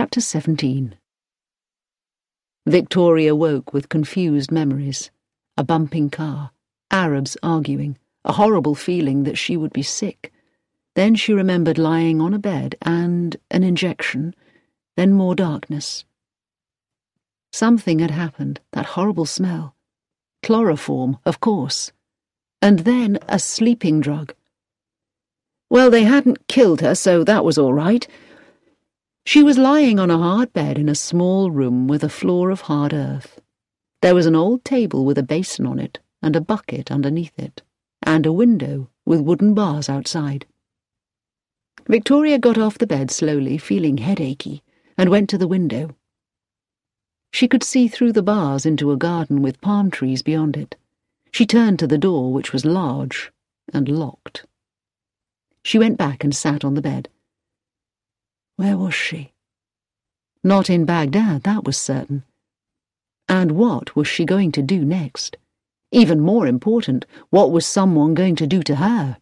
Chapter 17. Victoria woke with confused memories. A bumping car, Arabs arguing, a horrible feeling that she would be sick. Then she remembered lying on a bed and an injection, then more darkness. Something had happened, that horrible smell. Chloroform, of course. And then a sleeping drug. Well, they hadn't killed her, so that was all right. She was lying on a hard bed in a small room with a floor of hard earth. There was an old table with a basin on it and a bucket underneath it, and a window with wooden bars outside. Victoria got off the bed slowly, feeling headachy, and went to the window. She could see through the bars into a garden with palm trees beyond it. She turned to the door, which was large and locked. She went back and sat on the bed. Where was she? Not in Baghdad, that was certain. And what was she going to do next? Even more important, what was someone going to do to her?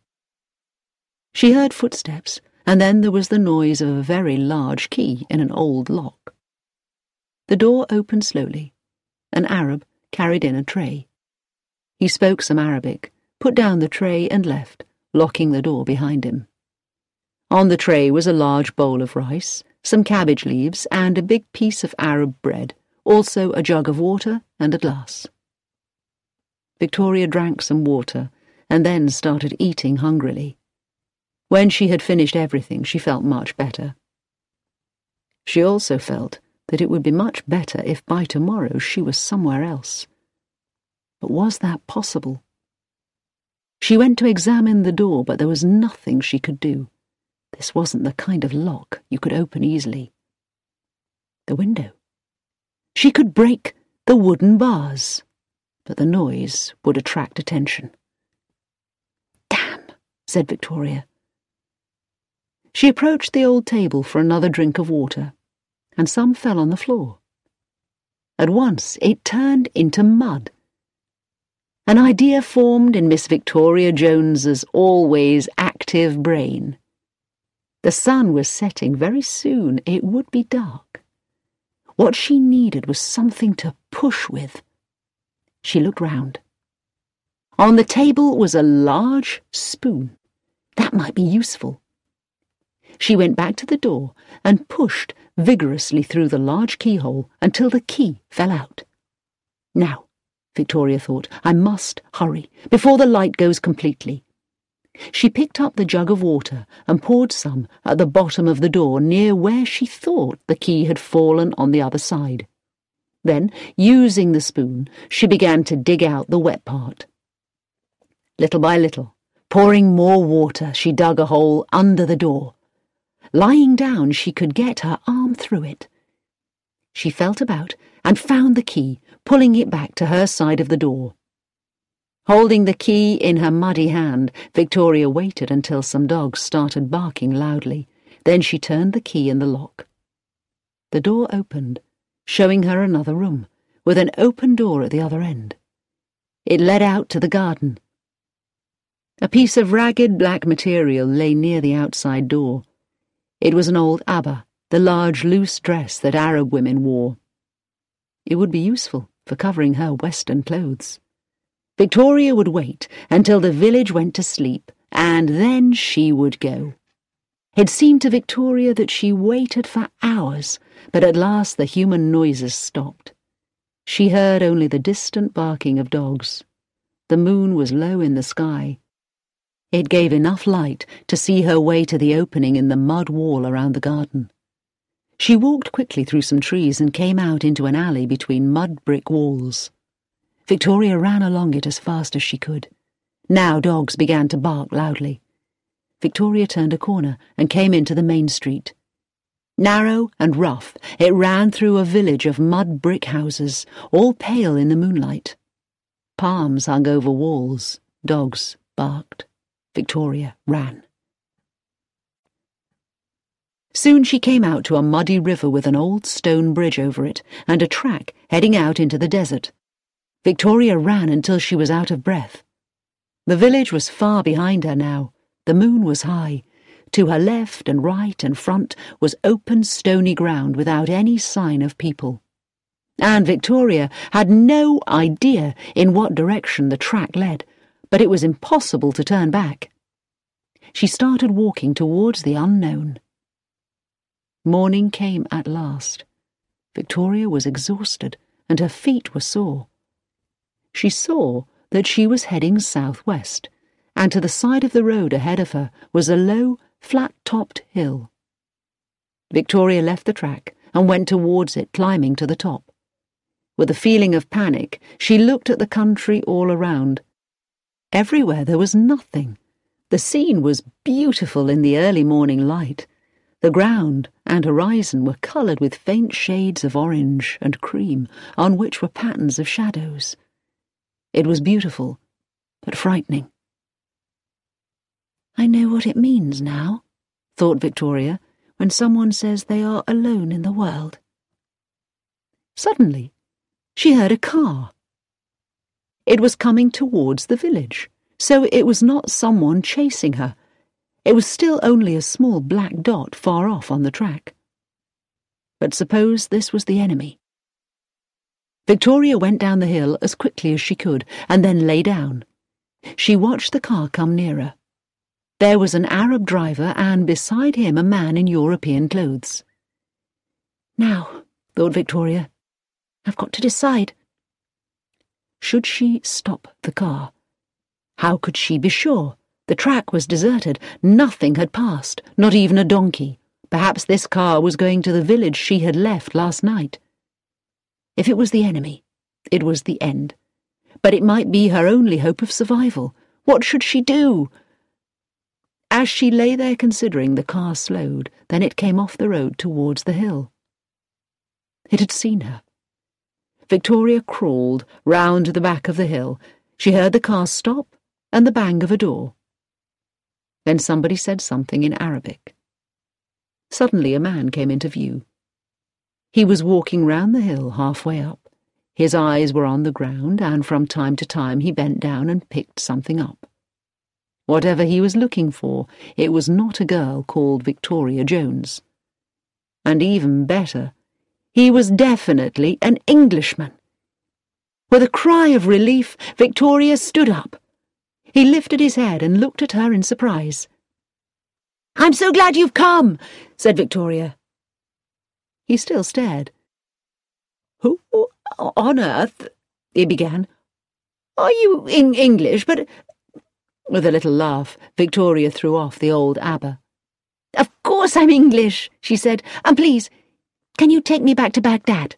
She heard footsteps, and then there was the noise of a very large key in an old lock. The door opened slowly. An Arab carried in a tray. He spoke some Arabic, put down the tray and left, locking the door behind him. On the tray was a large bowl of rice, some cabbage leaves, and a big piece of Arab bread, also a jug of water and a glass. Victoria drank some water, and then started eating hungrily. When she had finished everything, she felt much better. She also felt that it would be much better if by tomorrow she was somewhere else. But was that possible? She went to examine the door, but there was nothing she could do. This wasn't the kind of lock you could open easily. The window. She could break the wooden bars, but the noise would attract attention. Damn, said Victoria. She approached the old table for another drink of water, and some fell on the floor. At once it turned into mud. An idea formed in Miss Victoria Jones's always active brain. The sun was setting very soon. It would be dark. What she needed was something to push with. She looked round. On the table was a large spoon. That might be useful. She went back to the door and pushed vigorously through the large keyhole until the key fell out. Now, Victoria thought, I must hurry before the light goes completely. She picked up the jug of water and poured some at the bottom of the door near where she thought the key had fallen on the other side. Then, using the spoon, she began to dig out the wet part. Little by little, pouring more water, she dug a hole under the door. Lying down, she could get her arm through it. She felt about and found the key, pulling it back to her side of the door. Holding the key in her muddy hand, Victoria waited until some dogs started barking loudly. Then she turned the key in the lock. The door opened, showing her another room, with an open door at the other end. It led out to the garden. A piece of ragged black material lay near the outside door. It was an old abba, the large loose dress that Arab women wore. It would be useful for covering her Western clothes. Victoria would wait until the village went to sleep, and then she would go. It seemed to Victoria that she waited for hours, but at last the human noises stopped. She heard only the distant barking of dogs. The moon was low in the sky. It gave enough light to see her way to the opening in the mud wall around the garden. She walked quickly through some trees and came out into an alley between mud brick walls. Victoria ran along it as fast as she could. Now dogs began to bark loudly. Victoria turned a corner and came into the main street. Narrow and rough, it ran through a village of mud brick houses, all pale in the moonlight. Palms hung over walls. Dogs barked. Victoria ran. Soon she came out to a muddy river with an old stone bridge over it and a track heading out into the desert. Victoria ran until she was out of breath. The village was far behind her now. The moon was high. To her left and right and front was open stony ground without any sign of people. And Victoria had no idea in what direction the track led, but it was impossible to turn back. She started walking towards the unknown. Morning came at last. Victoria was exhausted, and her feet were sore. She saw that she was heading southwest, and to the side of the road ahead of her was a low, flat-topped hill. Victoria left the track and went towards it, climbing to the top. With a feeling of panic, she looked at the country all around. Everywhere there was nothing. The scene was beautiful in the early morning light. The ground and horizon were coloured with faint shades of orange and cream, on which were patterns of shadows. It was beautiful, but frightening. "I know what it means now," thought Victoria, "when someone says they are alone in the world." Suddenly, she heard a car. It was coming towards the village, so it was not someone chasing her. It was still only a small black dot far off on the track. But suppose this was the enemy? Victoria went down the hill as quickly as she could, and then lay down. She watched the car come nearer. There was an Arab driver, and beside him a man in European clothes. "Now," thought Victoria, "I've got to decide." Should she stop the car? How could she be sure? The track was deserted. Nothing had passed, not even a donkey. Perhaps this car was going to the village she had left last night. If it was the enemy, it was the end. But it might be her only hope of survival. What should she do? As she lay there considering, the car slowed, then it came off the road towards the hill. It had seen her. Victoria crawled round the back of the hill. She heard the car stop and the bang of a door. Then somebody said something in Arabic. Suddenly a man came into view. He was walking round the hill halfway up. His eyes were on the ground, and from time to time he bent down and picked something up. Whatever he was looking for, it was not a girl called Victoria Jones. And even better, he was definitely an Englishman. With a cry of relief, Victoria stood up. He lifted his head and looked at her in surprise. "I'm so glad you've come," said Victoria. He still stared. "Who on earth," he began. "Are you in English, but—" With a little laugh, Victoria threw off the old ABBA. "Of course I'm English," she said. "And please, can you take me back to Baghdad?"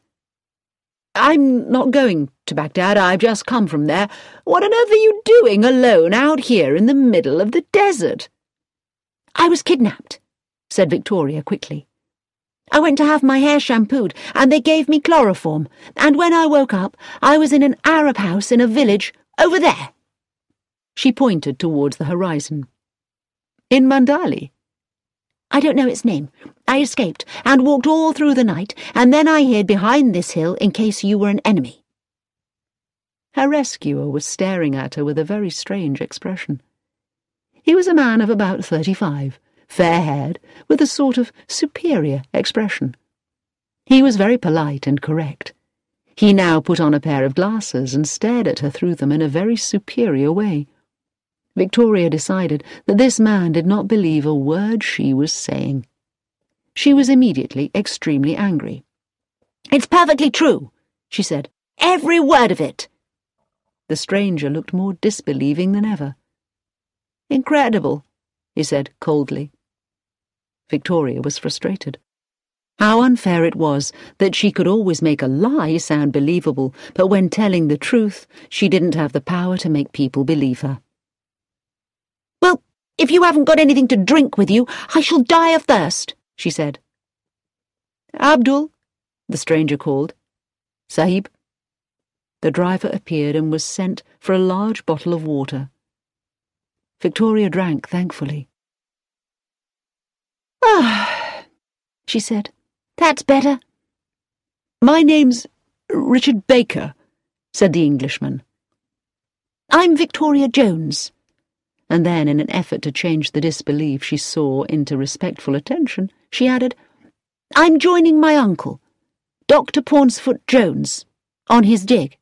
"I'm not going to Baghdad. I've just come from there. What on earth are you doing alone out here in the middle of the desert?" "I was kidnapped," said Victoria quickly. "I went to have my hair shampooed, and they gave me chloroform, and when I woke up, I was in an Arab house in a village over there." She pointed towards the horizon. "In Mandali?" "I don't know its name. I escaped and walked all through the night, and then I hid behind this hill in case you were an enemy." Her rescuer was staring at her with a very strange expression. He was a man of about 35, fair-haired, with a sort of superior expression. He was very polite and correct. He now put on a pair of glasses and stared at her through them in a very superior way. Victoria decided that this man did not believe a word she was saying. She was immediately extremely angry. "It's perfectly true," she said. "Every word of it." The stranger looked more disbelieving than ever. "Incredible," he said coldly. Victoria was frustrated. How unfair it was that she could always make a lie sound believable, but when telling the truth, she didn't have the power to make people believe her. "Well, if you haven't got anything to drink with you, I shall die of thirst," she said. "Abdul," the stranger called. "Sahib." The driver appeared and was sent for a large bottle of water. Victoria drank thankfully. "Ah," she said. "That's better." "My name's Richard Baker," said the Englishman. "I'm Victoria Jones." and then, in an effort to change the disbelief she saw into respectful attention, she added, "I'm joining my uncle, Dr. Pauncefort-Jones, on his dig."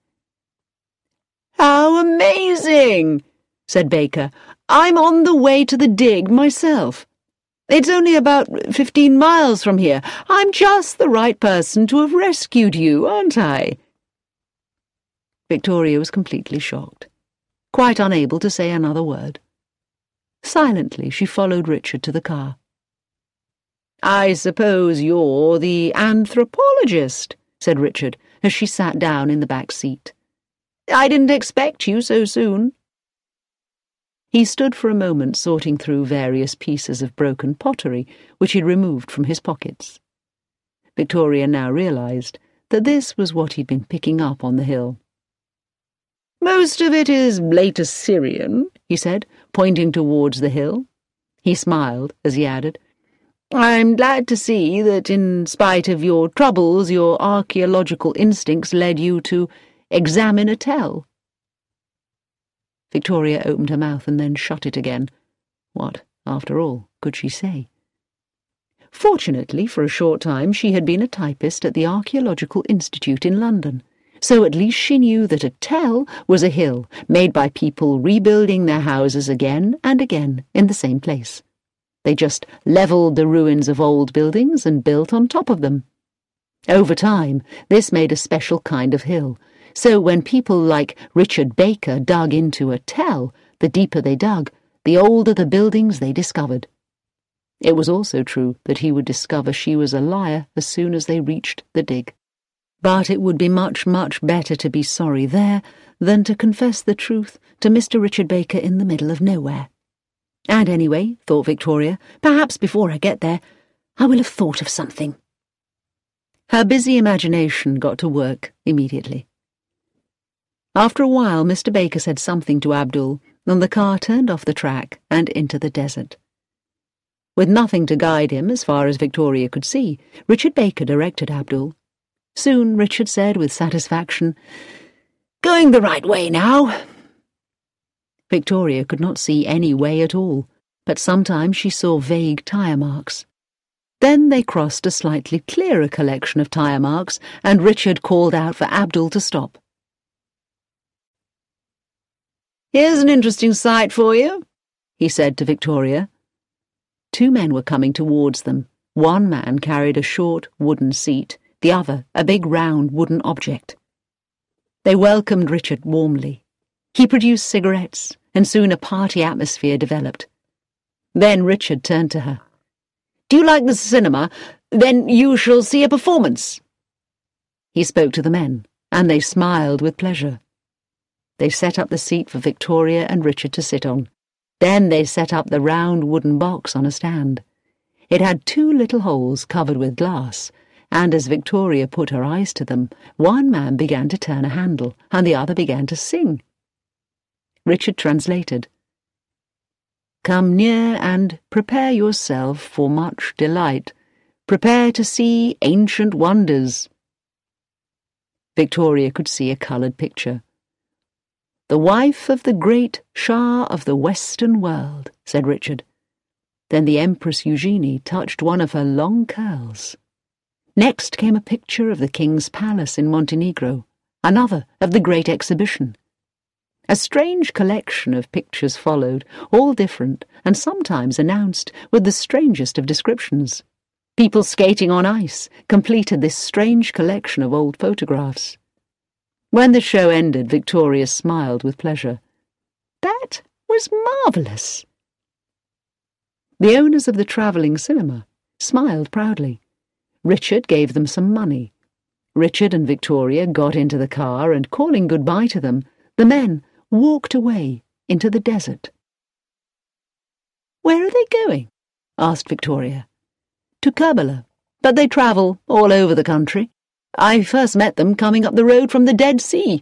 "How amazing!" said Baker. "I'm on the way to the dig myself. It's only about 15 miles from here. I'm just the right person to have rescued you, aren't I?" Victoria was completely shocked, quite unable to say another word. Silently, she followed Richard to the car. "I suppose you're the anthropologist," said Richard, as she sat down in the back seat. "I didn't expect you so soon." He stood for a moment sorting through various pieces of broken pottery which he'd removed from his pockets. Victoria now realised that this was what he'd been picking up on the hill. "Most of it is late Assyrian," he said, pointing towards the hill. He smiled as he added, "I'm glad to see that in spite of your troubles, your archaeological instincts led you to examine a tell." Victoria opened her mouth and then shut it again. What, after all, could she say? Fortunately, for a short time she had been a typist at the Archaeological Institute in London, so at least she knew that a tell was a hill made by people rebuilding their houses again and again in the same place. They just levelled the ruins of old buildings and built on top of them. Over time, this made a special kind of hill, so when people like Richard Baker dug into a tell, the deeper they dug, the older the buildings they discovered. It was also true that he would discover she was a liar as soon as they reached the dig. But it would be much, much better to be sorry there than to confess the truth to Mr. Richard Baker in the middle of nowhere. And anyway, thought Victoria, perhaps before I get there, I will have thought of something. Her busy imagination got to work immediately. After a while, Mr. Baker said something to Abdul, and the car turned off the track and into the desert. With nothing to guide him as far as Victoria could see, Richard Baker directed Abdul. Soon Richard said with satisfaction, "Going the right way now." Victoria could not see any way at all, but sometimes she saw vague tyre marks. Then they crossed a slightly clearer collection of tyre marks, and Richard called out for Abdul to stop. "Here's an interesting sight for you," he said to Victoria. Two men were coming towards them. One man carried a short wooden seat, the other a big round wooden object. They welcomed Richard warmly. He produced cigarettes, and soon a party atmosphere developed. Then Richard turned to her. "Do you like the cinema? Then you shall see a performance." He spoke to the men, and they smiled with pleasure. They set up the seat for Victoria and Richard to sit on. Then they set up the round wooden box on a stand. It had two little holes covered with glass, and as Victoria put her eyes to them, one man began to turn a handle, and the other began to sing. Richard translated. "Come near and prepare yourself for much delight. Prepare to see ancient wonders." Victoria could see a coloured picture. "The wife of the great Shah of the Western world," said Richard. Then the Empress Eugenie touched one of her long curls. Next came a picture of the king's palace in Montenegro, another of the Great Exhibition. A strange collection of pictures followed, all different and sometimes announced with the strangest of descriptions. People skating on ice completed this strange collection of old photographs. When the show ended, Victoria smiled with pleasure. That was marvellous. The owners of the travelling cinema smiled proudly. Richard gave them some money. Richard and Victoria got into the car and, calling goodbye to them, the men walked away into the desert. "Where are they going?" asked Victoria. "To Kerbala, but they travel all over the country. I first met them coming up the road from the Dead Sea."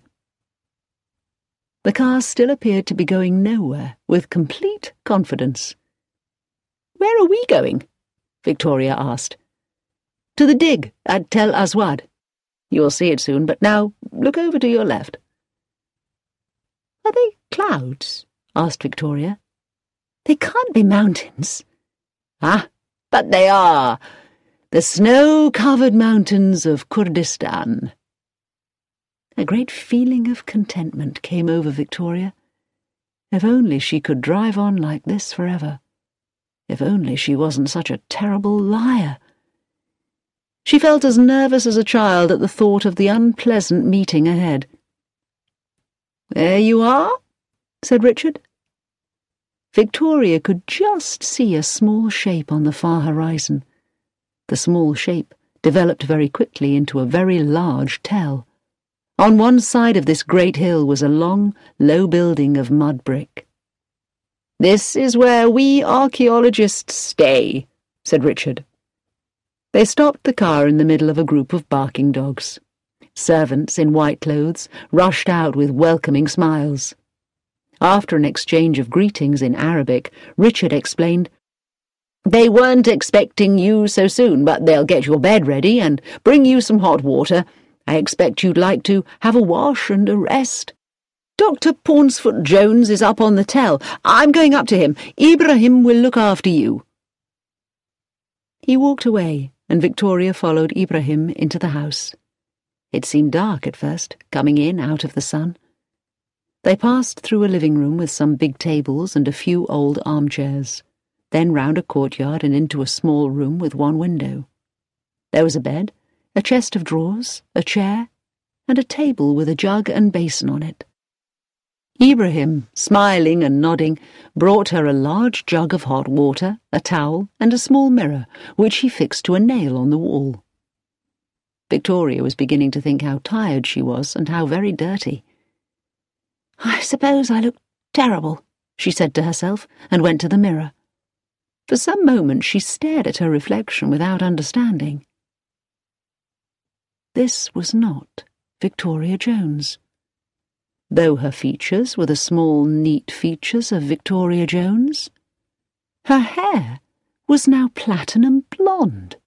The car still appeared to be going nowhere, with complete confidence. "Where are we going?" Victoria asked. "To the dig at Tel Aswad. You'll see it soon, but now look over to your left." "Are they clouds?" asked Victoria. They can't be mountains. Ah, but they are. The snow-covered mountains of Kurdistan. A great feeling of contentment came over Victoria. If only she could drive on like this forever. If only she wasn't such a terrible liar. She felt as nervous as a child at the thought of the unpleasant meeting ahead. "There you are," said Richard. Victoria could just see a small shape on the far horizon. The small shape developed very quickly into a very large tell. On one side of this great hill was a long, low building of mud brick. "This is where we archaeologists stay," said Richard. They stopped the car in the middle of a group of barking dogs. Servants in white clothes rushed out with welcoming smiles. After an exchange of greetings in Arabic, Richard explained, "They weren't expecting you so soon, but they'll get your bed ready and bring you some hot water. I expect you'd like to have a wash and a rest. Dr. Paunceford Jones is up on the tell. I'm going up to him. Ibrahim will look after you." He walked away, and Victoria followed Ibrahim into the house. It seemed dark at first, coming in out of the sun. They passed through a living room with some big tables and a few old armchairs, then round a courtyard and into a small room with one window. There was a bed, a chest of drawers, a chair, and a table with a jug and basin on it. Ibrahim, smiling and nodding, brought her a large jug of hot water, a towel, and a small mirror, which he fixed to a nail on the wall. Victoria was beginning to think how tired she was and how very dirty. "I suppose I look terrible," she said to herself, and went to the mirror. For some moments she stared at her reflection without understanding. This was not Victoria Jones. Though her features were the small, neat features of Victoria Jones, her hair was now platinum blonde.